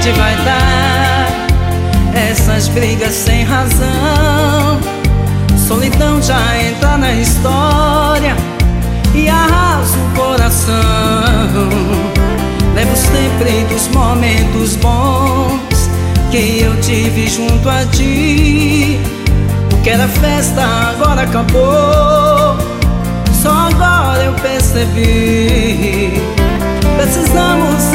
onde vai dar essas brigas sem razão? Solidão já entra na história e arrasa o coração. Lembro sempre dos momentos bons que eu tive junto a ti. O que era festa agora acabou, só agora eu percebi. Precisamos